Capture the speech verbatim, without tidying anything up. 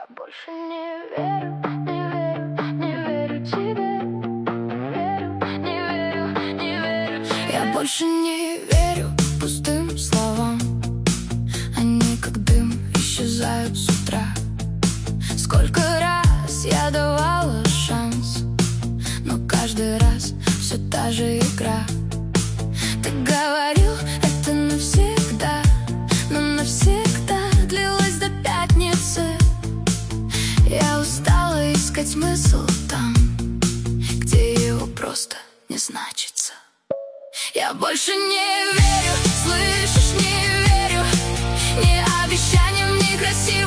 больше не верю, не верю, не верю тебе. Верю, не верю, не верю тебе. Я больше не верю пустым словам. Они как дым исчезают с утра. Сколько раз я давала шанс, но каждый раз все та же игра. Ты говорил, это навсегда, но навсегда длилось до пятницы. Я устала искать смысл там, где его просто не значится. Я больше не верю, слышишь, не верю ни обещаниям, ни красивым